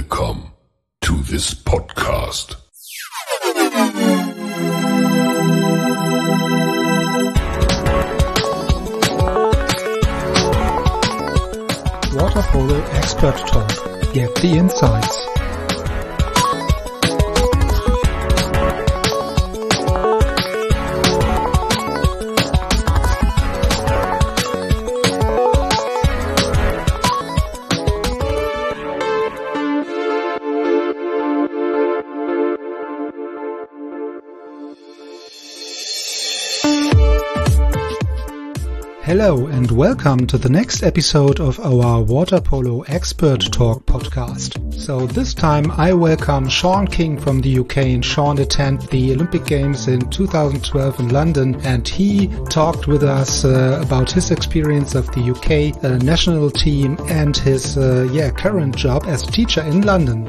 Welcome to this podcast. Water Polo Expert Talk. Get the insights. Hello and welcome to the next episode of our Water Polo Expert Talk podcast. So this time I welcome Sean King from the UK, and Sean attended the Olympic Games in 2012 in London, and he talked with us about his experience of the UK national team and his current job as teacher in London.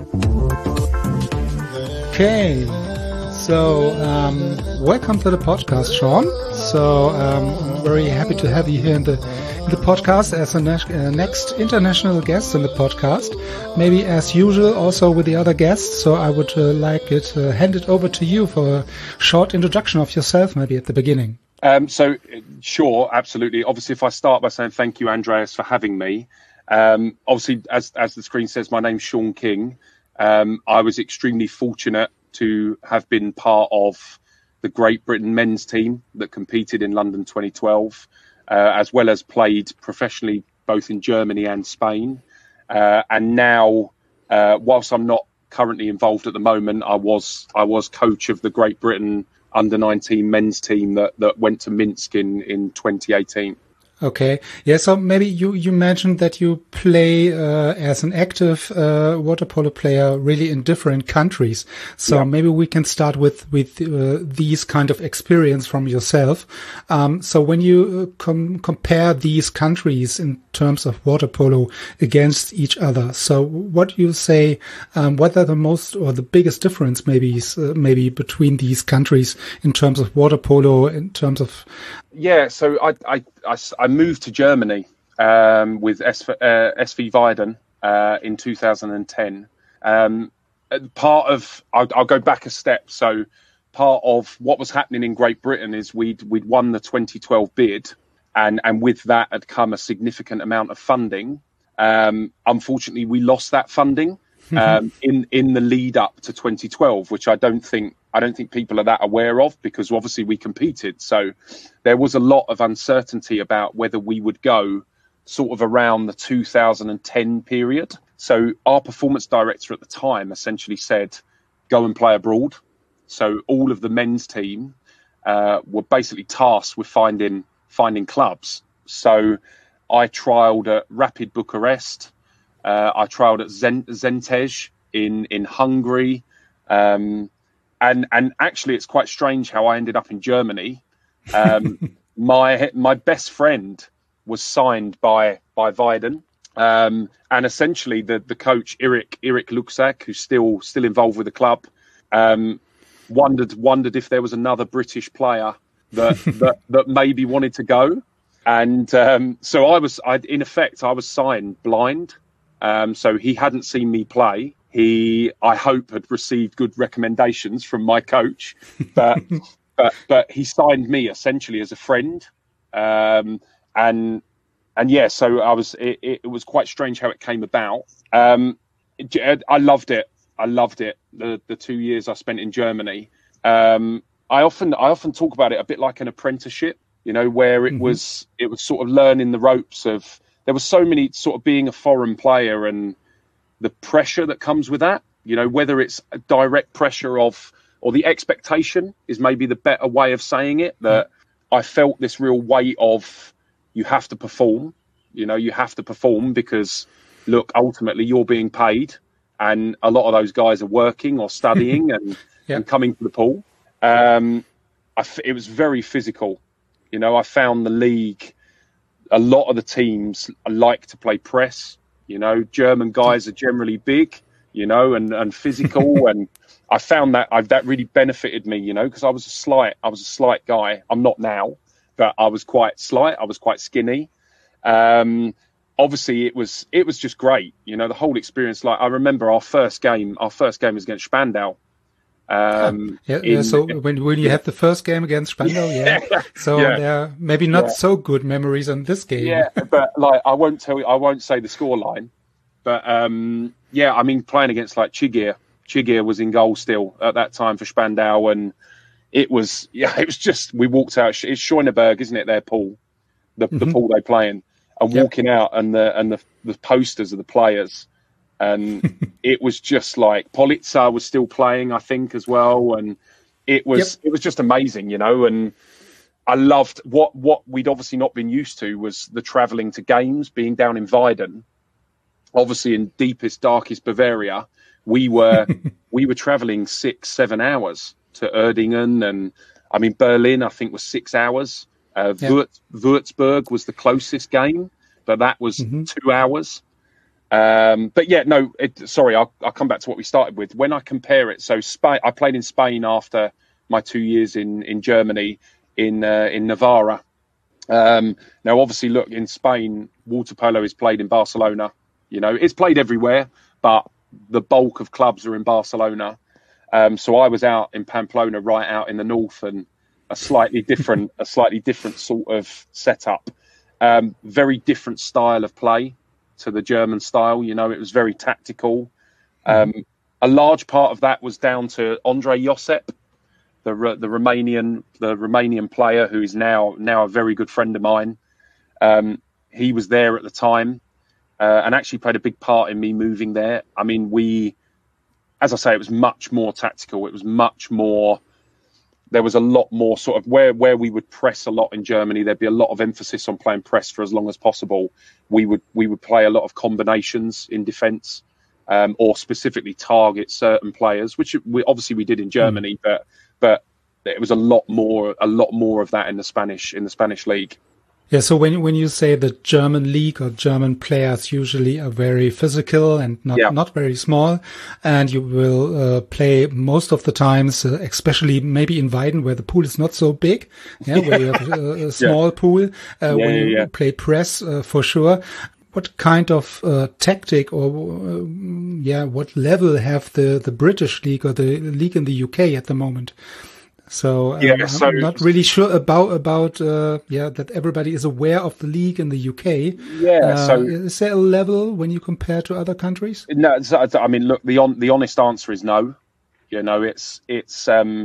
Okay. So, welcome to the podcast, Sean. So, I'm very happy to have you here in the podcast as a next international guest in the podcast. Maybe as usual, also with the other guests. So, I would hand it over to you for a short introduction of yourself, maybe at the beginning. Sure, absolutely. Obviously, if I start by saying thank you, Andreas, for having me. Obviously, as the screen says, my name's Sean King. I was extremely fortunate to have been part of the Great Britain men's team that competed in London 2012, as well as played professionally both in Germany and Spain. And now, whilst I'm not currently involved at the moment, I was coach of the Great Britain under-19 men's team that went to Minsk in 2018. Okay. Yeah, so maybe you mentioned that you play as an active water polo player really in different countries. So yeah. Maybe we can start with these kind of experience from yourself. So when you compare these countries in terms of water polo against each other, so what do you say, what are the most or the biggest difference maybe between these countries in terms of water polo, in terms of... Yeah, so I moved to Germany with SV Weiden in 2010. I'll go back a step. So part of what was happening in Great Britain is we'd won the 2012 bid, and with that had come a significant amount of funding. Unfortunately, we lost that funding in the lead up to 2012, which I don't think people are that aware of, because obviously we competed. So there was a lot of uncertainty about whether we would go sort of around the 2010 period. So our performance director at the time essentially said, go and play abroad. So all of the men's team were basically tasked with finding clubs. So I trialled at Rapid Bucharest. I trialled at Zentej in Hungary. And actually, it's quite strange how I ended up in Germany. My best friend was signed by Weiden, and essentially the coach Erik Luxak, who's still involved with the club, wondered if there was another British player that maybe wanted to go, and so I was signed blind. So he hadn't seen me play. I hope, had received good recommendations from my coach, but he signed me essentially as a friend. So it was quite strange how it came about. I loved it. The 2 years I spent in Germany. I often talk about it a bit like an apprenticeship, where it was sort of learning the ropes of, there was so many sort of being a foreign player and the pressure that comes with that, whether it's a direct pressure or the expectation is maybe the better way of saying it, that I felt this real weight of, you have to perform, because look, ultimately you're being paid, and a lot of those guys are working or studying and coming to the pool. It was very physical. I found the league, a lot of the teams like to play press. German guys are generally big, and physical, and I found that really benefited me, because I was a slight guy. I'm not now, but I was quite slight. I was quite skinny. obviously it was just great. You know, the whole experience. Like I remember our first game was against Spandau. So when you had the first game against Spandau, so there are maybe not so good memories on this game. Yeah, but like I won't say the scoreline, but I mean playing against like Chigir was in goal still at that time for Spandau, and it was just we walked out. It's Scheuneberg, isn't it? Their pool, the pool they play in, and walking out and the posters of the players. And it was just like Politzer was still playing, I think, as well. And it was just amazing, you know. And I loved what we'd obviously not been used to was the travelling to games, being down in Weiden, obviously in deepest, darkest Bavaria. We were travelling 6-7 hours to Erdingen, and I mean Berlin, I think, was 6 hours. Würzburg was the closest game, but that was 2 hours. But yeah, no, sorry, I'll come back to what we started with. When I compare it, so Spain, I played in Spain after my 2 years in Germany, in Navarra. Now, obviously, look, in Spain, water polo is played in Barcelona. You know, it's played everywhere, but the bulk of clubs are in Barcelona. So I was out in Pamplona, right out in the north, and a slightly different sort of setup. Very different style of play to the German style. You know, it was very tactical. A large part of that was down to Andre Josep, the Romanian player who is now a very good friend of mine. He was there at the time and actually played a big part in me moving there. I mean, as I say, it was much more tactical. It was much more. There was a lot more sort of where we would press a lot in Germany. There'd be a lot of emphasis on playing press for as long as possible. We would play a lot of combinations in defence, or specifically target certain players, which we did in Germany. But it was a lot more of that in the Spanish league. Yeah, so when you say the German league or German players usually are very physical and not very small, and you will play most of the times, especially maybe in Weiden where the pool is not so big, where you have a small pool, when you play press for sure. What kind of tactic or what level have the British league or the league in the UK at the moment? So I'm not really sure about that everybody is aware of the league in the UK. So is there a level when you compare to other countries? No, I mean, look, the honest answer is no. You know, it's a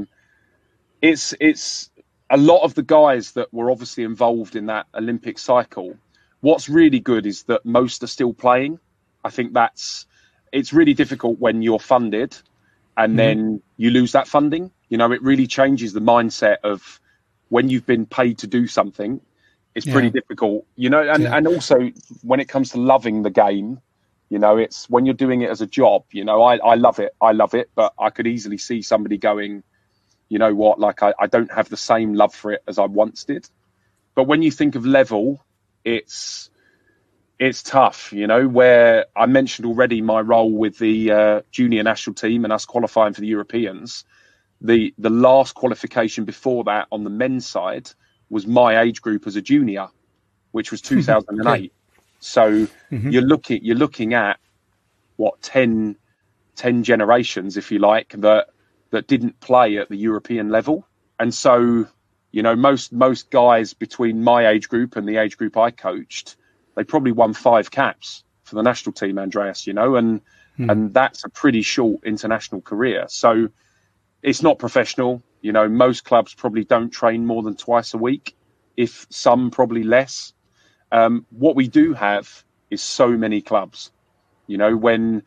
lot of the guys that were obviously involved in that Olympic cycle. What's really good is that most are still playing. I think it's really difficult when you're funded and then you lose that funding. You know, it really changes the mindset of when you've been paid to do something. It's pretty difficult, you know, and also when it comes to loving the game, you know, it's when you're doing it as a job, you know, I love it, but I could easily see somebody going, you know what, like I don't have the same love for it as I once did. But when you think of level, it's tough, you know, where I mentioned already my role with the junior national team and us qualifying for the Europeans. The last qualification before that on the men's side was my age group as a junior, which was 2008. Okay. So you're looking at what 10 generations, if you like, that didn't play at the European level. And so, you know, most guys between my age group and the age group I coached, they probably won 5 caps for the national team, Andreas, you know, and that's a pretty short international career. So it's not professional. You know, most clubs probably don't train more than twice a week, if some probably less. What we do have is so many clubs. You know, when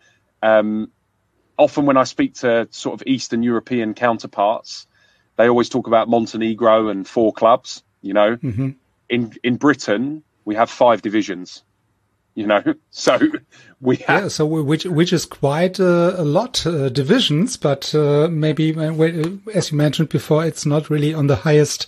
often when I speak to sort of Eastern European counterparts, they always talk about Montenegro and 4 clubs. You know, in Britain we have 5 divisions. You know, so we have which is quite a lot divisions, but maybe as you mentioned before, it's not really on the highest,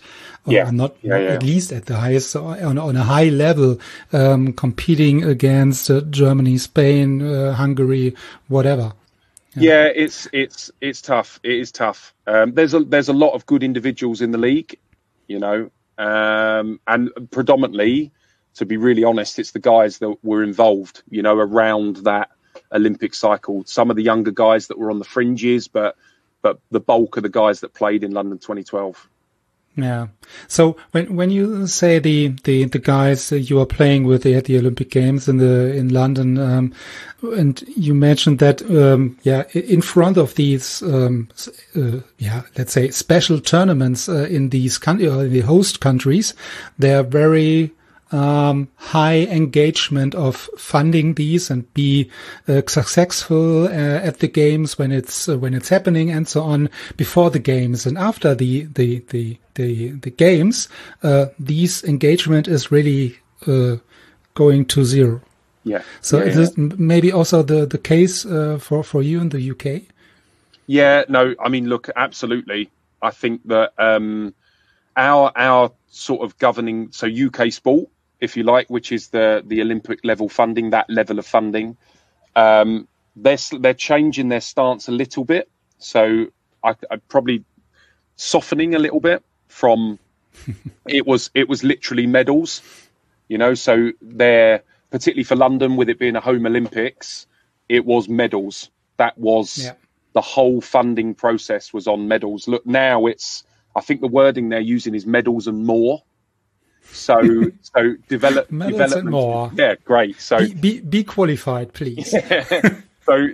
at least at the highest on a high level, competing against Germany, Spain, Hungary, whatever. Yeah, it's tough. It is tough. There's a lot of good individuals in the league, you know, and predominantly to be really honest, it's the guys that were involved, you know, around that Olympic cycle. Some of the younger guys that were on the fringes, but the bulk of the guys that played in London 2012. Yeah. So when you say the guys that you are playing with at the Olympic Games in London, and you mentioned that in front of these let's say special tournaments in these the host countries, they are very high engagement of funding these and be successful at the games when it's happening and so on, before the games and after the games. These engagement is really going to zero. Yeah. So is this maybe also the case for you in the UK? Yeah. No. I mean, look, absolutely. I think that our sort of governing, so UK Sport, if you like, which is the Olympic level funding, that level of funding, they're changing their stance a little bit. So I'd probably softening a little bit from it was literally medals, you know. So they're particularly for London, with it being a home Olympics, it was medals. That was the whole funding process was on medals. Look, now I think the wording they're using is medals and more. So development and more. Yeah, great. So be qualified, please. So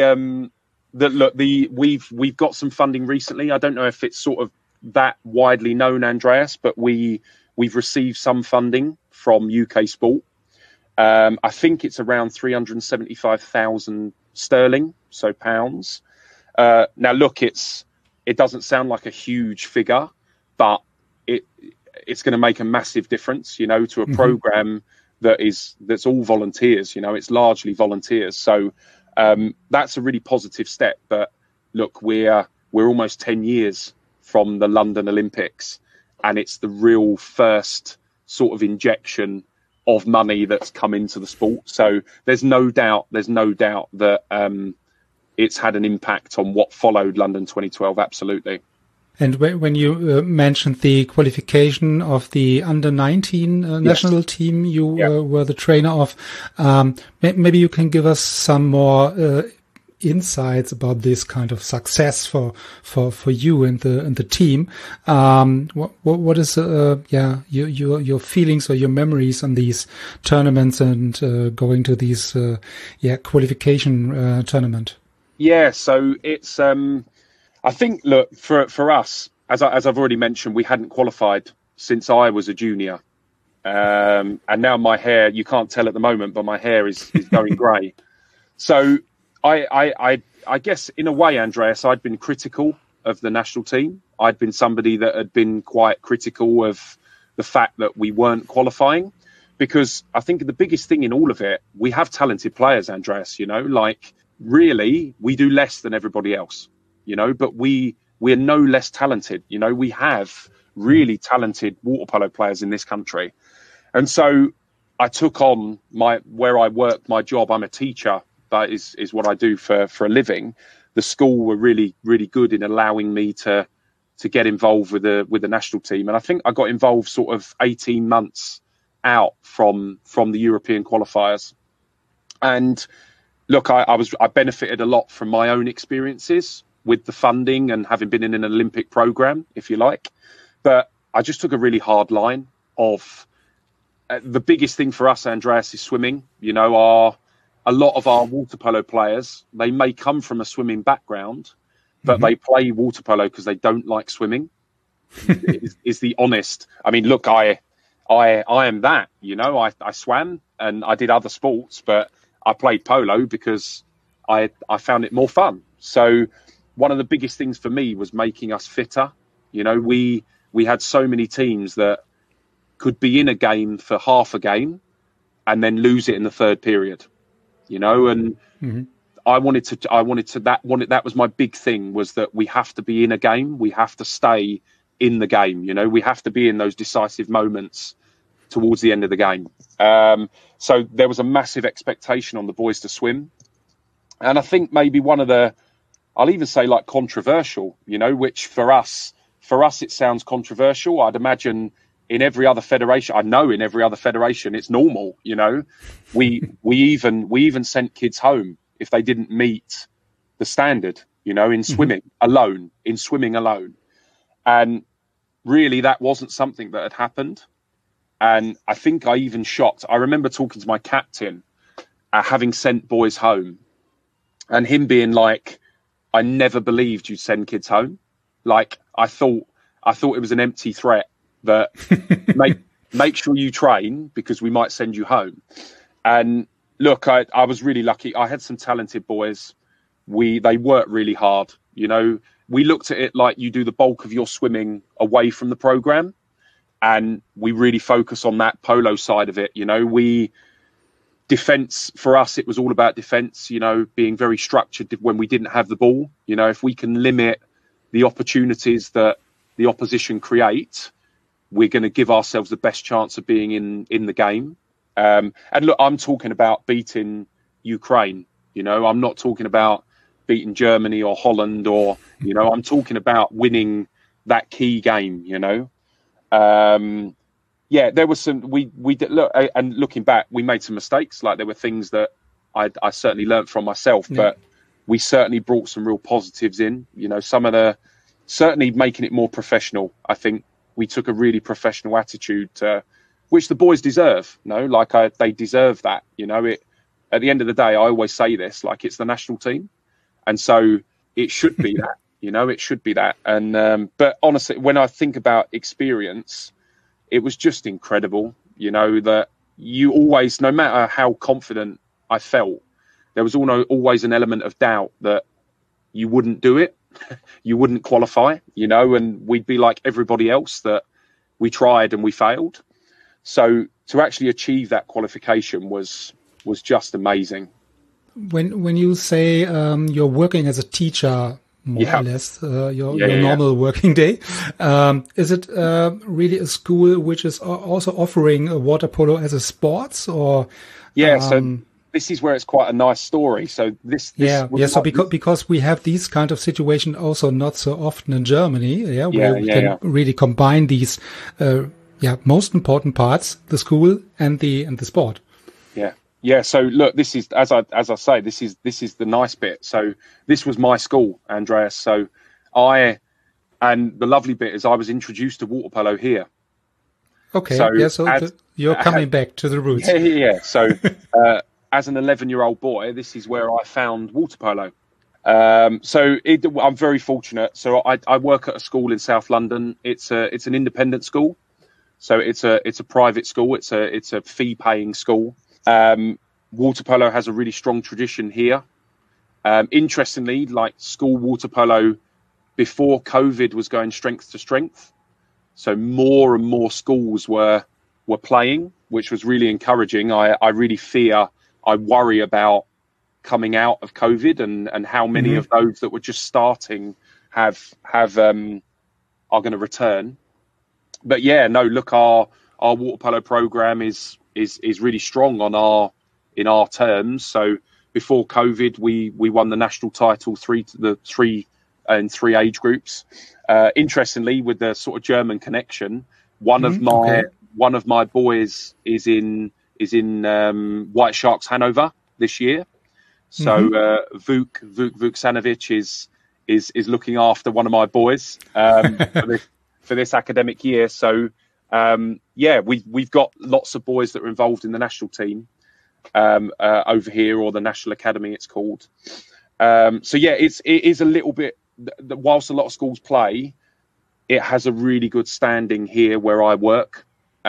we've got some funding recently. I don't know if it's sort of that widely known, Andreas, but we've received some funding from UK Sport. I think it's around 375,000 sterling, so pounds. Now look, it doesn't sound like a huge figure, but it's going to make a massive difference, you know, to a program that's all volunteers. You know, it's largely volunteers. So that's a really positive step. But look, we're almost 10 years from the London Olympics, and it's the real first sort of injection of money that's come into the sport. So there's no doubt that it's had an impact on what followed London 2012. Absolutely. And when you mentioned the qualification of the under-19 national team you were the trainer of, maybe you can give us some more insights about this kind of success for you and the team. What is your feelings or your memories on these tournaments and going to these qualification tournament? Yeah, so it's I think, look, for us, as I've already mentioned, we hadn't qualified since I was a junior. And now my hair, you can't tell at the moment, but my hair is going grey. So I guess in a way, Andreas, I'd been critical of the national team. I'd been somebody that had been quite critical of the fact that we weren't qualifying, because I think the biggest thing in all of it, we have talented players, Andreas, you know, like really we do less than everybody else. You know, but we're no less talented. You know, we have really talented water polo players in this country. And so I took on where I work, my job. I'm a teacher. That is what I do for a living. The school were really, really good in allowing me to get involved with the national team. And I think I got involved sort of 18 months out from the European qualifiers. And look, I benefited a lot from my own experiences with the funding and having been in an Olympic program, if you like. But I just took a really hard line of the biggest thing for us, Andreas, is swimming. You know, a lot of our water polo players, they may come from a swimming background, but they play water polo because they don't like swimming. is the honest. I mean, look, I am that, you know, I swam and I did other sports, but I played polo because I found it more fun. So one of the biggest things for me was making us fitter. You know, we had so many teams that could be in a game for half a game and then lose it in the third period, you know, and that was my big thing, was that we have to be in a game. We have to stay in the game. You know, we have to be in those decisive moments towards the end of the game. So there was a massive expectation on the boys to swim. And I think maybe one of the, I'll even say like controversial, you know, which for us it sounds controversial. I'd imagine in every other federation, I know in every other federation, it's normal. You know, we even sent kids home if they didn't meet the standard. You know, in swimming alone, and really that wasn't something that had happened. And I think I even shocked. I remember talking to my captain, having sent boys home, and him being like, "I never believed you'd send kids home. Like I thought it was an empty threat that make sure you train because we might send you home." And look, I was really lucky. I had some talented boys. They worked really hard. You know, we looked at it like you do the bulk of your swimming away from the program, and we really focus on that polo side of it. You know, defense for us, it was all about defense, you know, being very structured when we didn't have the ball. You know, if we can limit the opportunities that the opposition create, we're going to give ourselves the best chance of being in the game. And look, I'm talking about beating Ukraine. You know, I'm not talking about beating Germany or Holland, or, you know, I'm talking about winning that key game, you know. Yeah, there was some, we did look, and looking back, we made some mistakes. Like there were things that I certainly learned from myself, but we certainly brought some real positives in, you know, certainly making it more professional. I think we took a really professional attitude to, which the boys deserve, you know, like they deserve that, you know. At the end of the day, I always say this, like it's the national team. And so it should be that, you know, it should be that. And, but honestly, when I think about experience, it was just incredible, you know, that you always, no matter how confident I felt, there was always an element of doubt that you wouldn't do it, you wouldn't qualify, you know, and we'd be like everybody else, that we tried and we failed. So to actually achieve that qualification was just amazing. When you say you're working as a teacher, more or less, your normal working day, is it really a school which is also offering water polo as a sports, or? Yeah, so this is where it's quite a nice story. So so because we have these kind of situation also not so often in Germany, where we can really combine these most important parts, the school and the sport. Yeah. So look, this is, as I say, this is the nice bit. So this was my school, Andreas. So and the lovely bit is I was introduced to water polo here. Okay. So you're coming back to the roots. Yeah. So as an 11-year-old boy, this is where I found water polo. I'm very fortunate. So I work at a school in South London. It's an independent school. So it's a private school. It's a fee-paying school. Water polo has a really strong tradition here. Interestingly, like school water polo before COVID was going strength to strength. So more and more schools were playing, which was really encouraging. I really worry about coming out of COVID and how many of those that were just starting are going to return. But yeah, no, look, our water polo program is really strong in our terms. So before COVID, we won the national title three age groups. Interestingly, with the sort of German connection, one of my boys is in White Sharks Hanover this year. So Vuk Vuksanovic is looking after one of my boys for this academic year. So we've got lots of boys that are involved in the national team over here, or the National Academy it's called. It is a little bit, whilst a lot of schools play, it has a really good standing here where I work,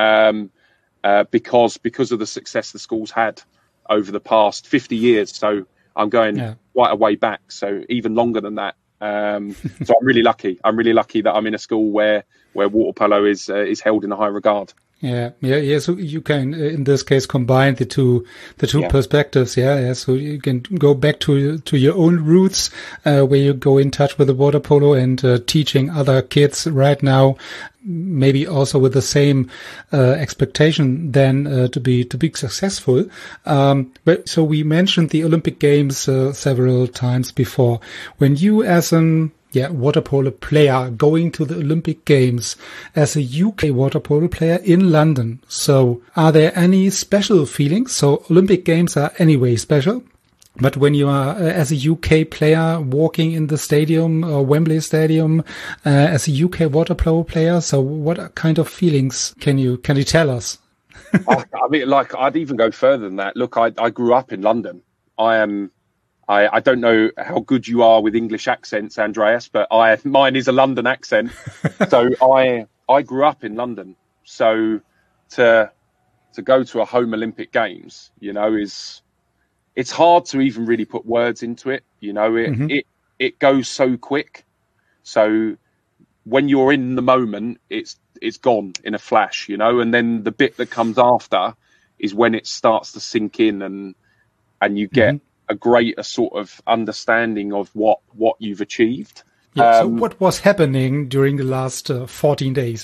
because of the success the school's had over the past 50 years. So I'm going quite a way back, so even longer than that. So I'm really lucky. That I'm in a school where water polo is held in a high regard. Yeah. So you can, in this case, combine the two perspectives. Yeah. So you can go back to your own roots, where you go in touch with the water polo and teaching other kids right now, maybe also with the same expectation then to be successful. But so we mentioned the Olympic Games several times before. When you, as an water polo player going to the Olympic Games as a UK water polo player in London. So are there any special feelings? So Olympic Games are anyway special. But when you are as a UK player walking in the stadium or Wembley Stadium as a UK water polo player, so what kind of feelings can you tell us? I mean, like, I'd even go further than that. Look, I grew up in London. I don't know how good you are with English accents, Andreas, but mine is a London accent. So I grew up in London. So to go to a home Olympic Games, you know, it's hard to even really put words into it. You know, it goes so quick. So when you're in the moment, it's gone in a flash, you know, and then the bit that comes after is when it starts to sink in and you get a greater sort of understanding of what you've achieved. Yeah, so what was happening during the last 14 days?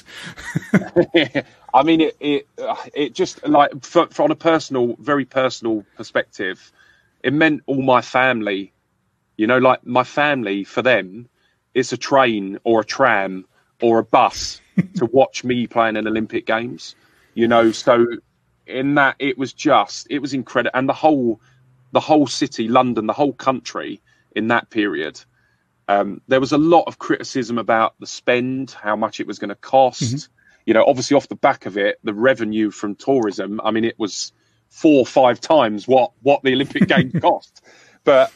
I mean, it just, like, from a very personal perspective, it meant all my family, you know, like my family, for them, it's a train or a tram or a bus to watch me playing in Olympic Games, you know. So in that, it was incredible. And the whole city, London, the whole country in that period, there was a lot of criticism about the spend, how much it was going to cost. You know, obviously off the back of it, the revenue from tourism, I mean, it was 4 or 5 times what the Olympic Games cost. But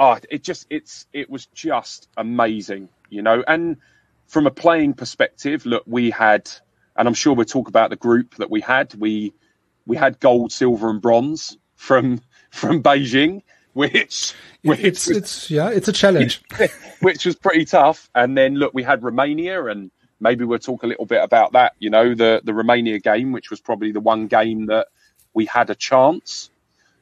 it was just amazing, you know. And from a playing perspective, look, we had, and I'm sure we'll talk about the group that we had. We had gold, silver, and bronze from Beijing, which it's a challenge, which was pretty tough. And then look, we had Romania, and maybe we'll talk a little bit about that. You know, the Romania game, which was probably the one game that we had a chance.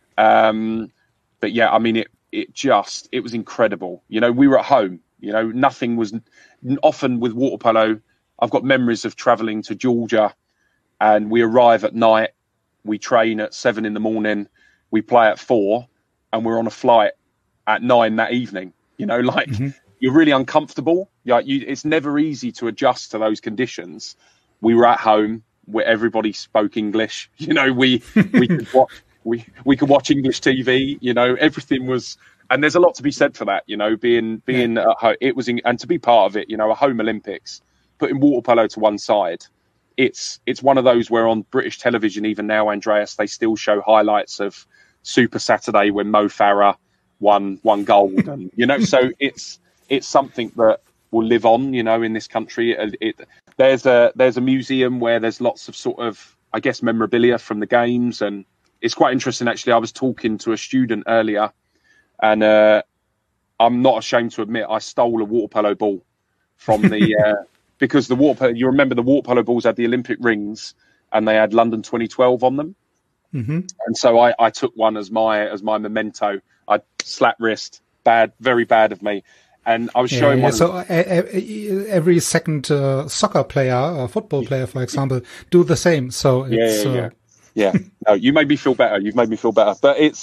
But yeah, I mean, it was incredible. You know, we were at home. You know, nothing was often with water polo. I've got memories of traveling to Georgia, and we arrive at night. We train at 7 a.m. We play at 4, and we're on a flight at 9 that evening. You know, like, you're really uncomfortable. It's never easy to adjust to those conditions. We were at home where everybody spoke English. You know, we could watch English TV. You know, everything was, and there's a lot to be said for that. You know, being at home, and to be part of it. You know, a home Olympics, putting water polo to one side. It's one of those where on British television, even now, Andreas, they still show highlights of Super Saturday when Mo Farah won gold, and you know, so it's something that will live on, you know, in this country. There's a museum where there's lots of sort of, I guess, memorabilia from the games, and it's quite interesting actually. I was talking to a student earlier, and I'm not ashamed to admit I stole a water polo ball from the because you remember the water polo balls had the Olympic rings and they had London 2012 on them. And so I took one as my memento. I slapped wrist, very bad of me. And I was showing one. So every second soccer player or football player, for example, do the same. So it's, yeah. No, you made me feel better. You've made me feel better. But it's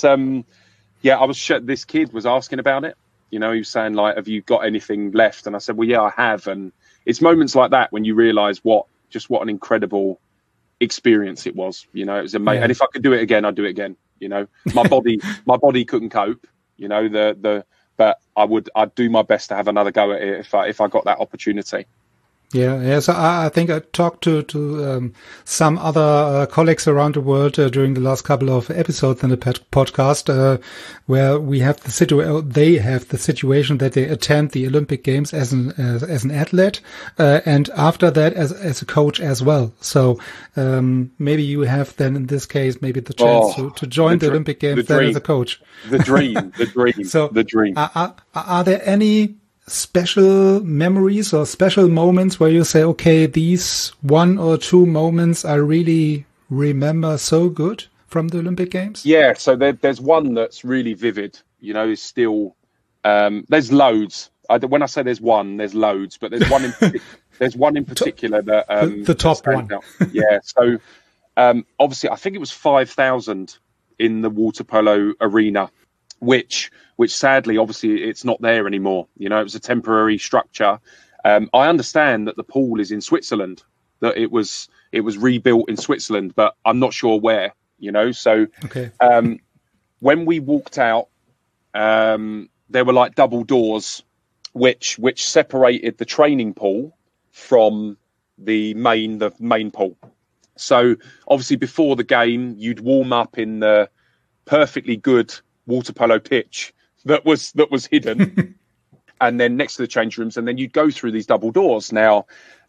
this kid was asking about it. You know, he was saying, like, have you got anything left? And I said, well, yeah, I have. And it's moments like that when you realise what an incredid experience it was. You know, it was amazing. And if I could do it again, I'd do it again. You know, my body couldn't cope. You know, but I'd do my best to have another go at it if I got that opportunity. Yeah. So I think I talked to some other colleagues around the world during the last couple of episodes in the podcast, where they have the situation that they attend the Olympic Games as an athlete, and after that as a coach as well. So maybe you have then in this case maybe the chance to join the Olympic Games then as a coach. The dream. So the dream. Are there any special memories or special moments where you say, okay, these 1 or 2 moments I really remember so good from the Olympic Games? Yeah, so there's one that's really vivid, you know, is still, there's loads. When I say there's one, there's loads, but there's one in particular that... the top one. Yeah, so obviously I think it was 5,000 in the water polo arena, which which sadly, obviously, it's not there anymore. You know, it was a temporary structure. I understand that the pool is in Switzerland, that it was rebuilt in Switzerland, but I'm not sure where, you know. So okay. When we walked out, there were like double doors which separated the training pool from the main pool. So obviously before the game, you'd warm up in the perfectly good water polo pitch that was hidden, and then next to the change rooms, and then you'd go through these double doors. Now,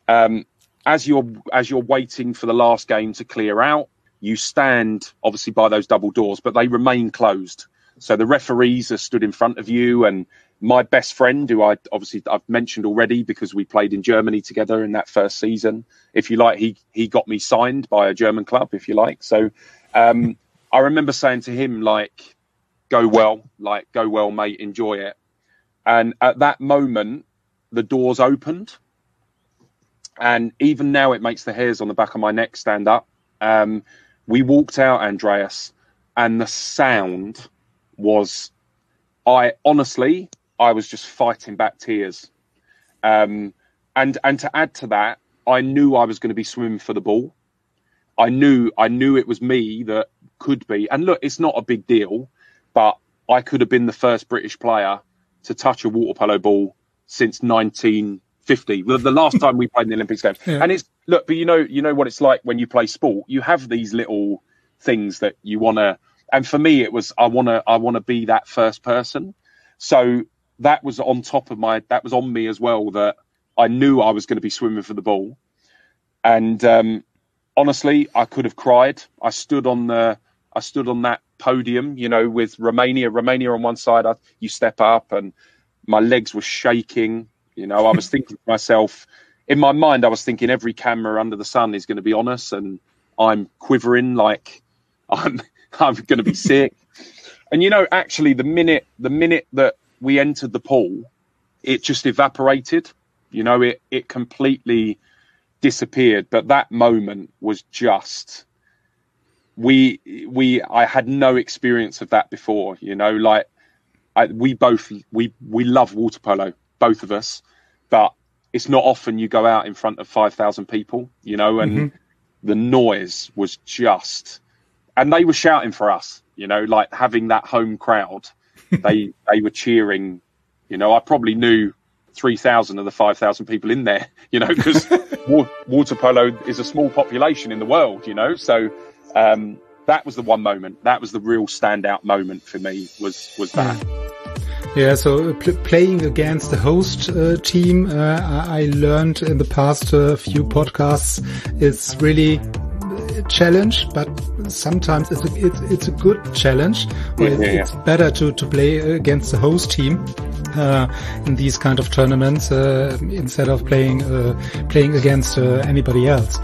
as you're waiting for the last game to clear out, you stand obviously by those double doors, but they remain closed. So the referees are stood in front of you, and my best friend, who I've mentioned already because we played in Germany together in that first season, if you like, he got me signed by a German club, if you like. So I remember saying to him, like, go well, mate, enjoy it. And at that moment, the doors opened. And even now it makes the hairs on the back of my neck stand up. We walked out, Andreas, and the sound was, I was just fighting back tears. And to add to that, I knew I was going to be swimming for the ball. I knew it was me that could be. And look, it's not a big deal, but I could have been the first British player to touch a water polo ball since 1950, the last time we played in the Olympics games. Yeah. And but you know what it's like when you play sport. You have these little things that you want to, and for me, it was, I want to be that first person. So that was that was on me as well, that I knew I was going to be swimming for the ball. And honestly, I could have cried. I stood on that podium, you know, with Romania on one side. You step up, and my legs were shaking. You know, I was thinking to myself, in my mind, I was thinking every camera under the sun is going to be on us, and I'm quivering like I'm going to be sick. And, you know, actually the minute that we entered the pool, it just evaporated. You know, it completely disappeared. But that moment was just, I had no experience of that before, you know, like we love water polo, both of us, but it's not often you go out in front of 5,000 people, you know, and the noise was just, and they were shouting for us, you know, like having that home crowd, they were cheering, you know. I probably knew 3,000 of the 5,000 people in there, you know, because water polo is a small population in the world, you know. So that was the one moment. That was the real standout moment for me, was that. Yeah, so playing against the host team, I learned in the past few podcasts, it's really a challenge, but sometimes it's a good challenge. It's better to play against the host team in these kind of tournaments instead of playing against anybody else.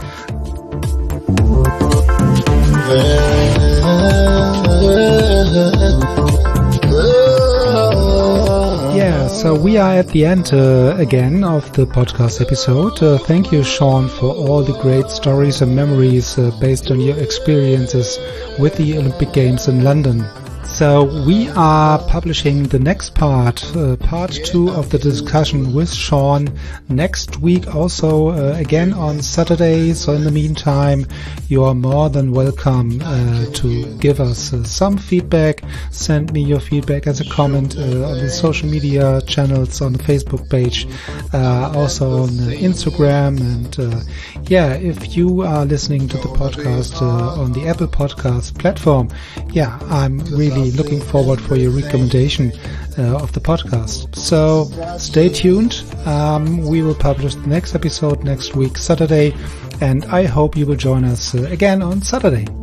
Yeah, so we are at the end again of the podcast episode. Thank you, Sean, for all the great stories and memories based on your experiences with the Olympic Games in London. So we are publishing the next part 2 of the discussion with Sean next week, also again on Saturday. So in the meantime, you are more than welcome to give us some feedback. Send me your feedback as a comment on the social media channels, on the Facebook page, also on Instagram. And if you are listening to the podcast on the Apple Podcast platform, I'm really looking forward for your recommendation of the podcast. So stay tuned. We will publish the next episode next week, Saturday, and I hope you will join us again on Saturday.